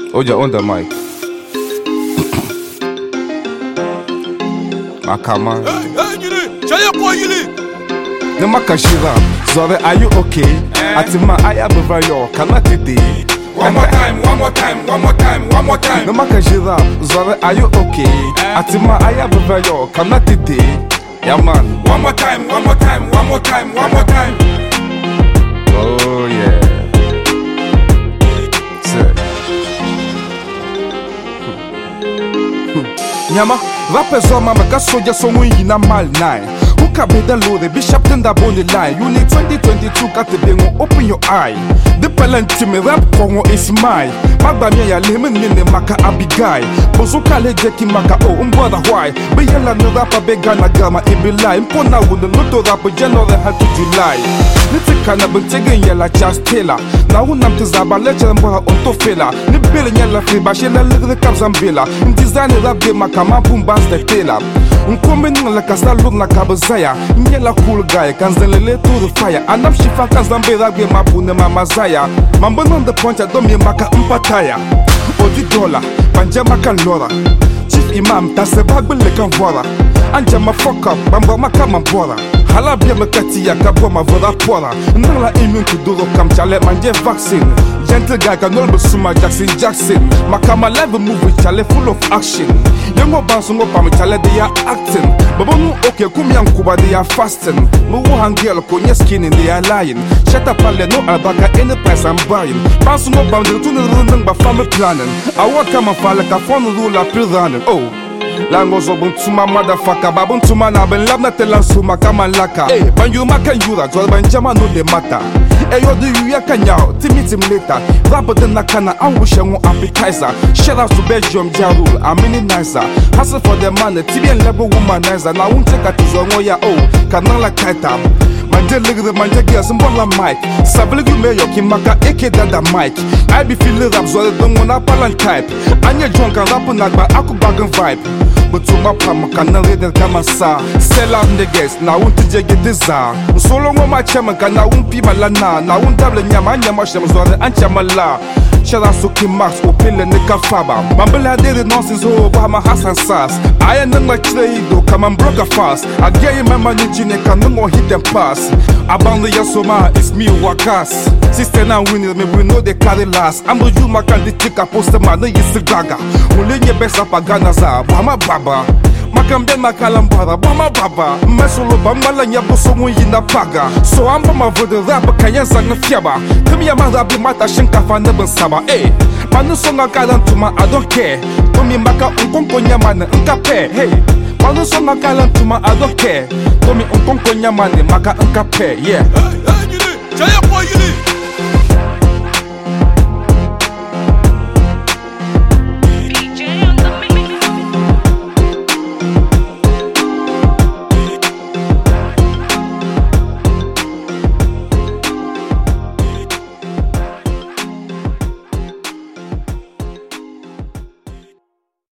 Oja on the mic. Akama. No makashira. Zore, are you okay? Atima, I have a vario. Cannot today. One more time. No makashira. Zore, are you okay? Atima, I have a vario. Cannot today. Yeah, man. One more time. Oh, yeah. Nyama, rappers on mama, got soldier so we in a mal nine. Who can be the load, the bishop in the bone line? You need 2022, got the bingo, open your eye. The palanti me rap Congo is mine. Magbamia lemon in the maka abigai. Bozuka le jeki maka oh umbrother why? Be yella no rapper begana gama ibi lie. Mpona with the loto rapper January had to July. Niti kana bentegen yella just tailor. Na unam tizaba leche mboha onto fela. Ni bele yella fiba shela ligre kabzambela. In design rap de maka mapum bas de tailor. Unkombe ningala kasta look na kabazaya. Nyela cool guy kanzelele to the fire. Anam shifa kanzambe rap de mapune mamazaya. Mambo on the point I don't mean maka umpataya. Odi dollar, banja maka lora. Chief imam tase bagbe lekan vora. Anja ma fuck up, bamba maka mambora. Hala bia mekati ya kabwa ma voda pora. Nala immune to duro kam chale manje vaccine. Gentle guy can all be suma Jackson. Makama live movie chale full of action. Yango bounce ngo pa me chale they are acting. Babonu okay kumya nkuba they are fasting. Mu hangel ko nye skin they are lying. Shut up pale no abaka any price I'm buying. Bounce ngo bounce to the ba family planning. I want come fale ka phone rule a running. Oh. Lango zo buntuma motherfucker babuntuma na ben labna telansuma kama laka eh banyu maka yura zo banjama no de mata eh yo do you yakanyao timitim later rap the nakana anwushe ngo appetizer shout out to Belgium Jarul amini nicer hustle for the man tibi and level womanizer na won't take at zo ngo ya oh kanala kaita manje ligre manje girls mbola mic sabligu me yoki maka eke dada mic I be feeling rap zo the ngona palan type anye drunk and rap na gba akubagan vibe. But to my pam can't read the camasa. Sell out the guests, now won't you get this? So long on my chairman can now won't be malana. Now won't double Yamanya Mashams or the Anchamala. Shall I soak him max or pill and nickel faba? Mambala did the nonsense over my house and sass. I am not like Trade, come and broke a fast. I get you my money, Gene can no more hit them pass. Abound the Yasoma, it's me Wakas. Sister now winning me, we know they carry last. I'm the Yuma can the tick a poster man, it's the gaga. Only your best up a Ganaza, Bama Baba. Makambe makalambara, Bama Baba. Mesolo Bamala Yabosomo yina paga. So I'm Bama for the rap, Kayansa Fiaba. Come here, my rabbi mata shinka for never saba. Eh, Manusonga Kalantuma, I don't care. Tommy Maka Unkonkonya man, Unkape. Hey, Manusonga Kalantuma, I don't care. Tommy Unkonkonya man, Maka Unkape, yeah. Hey,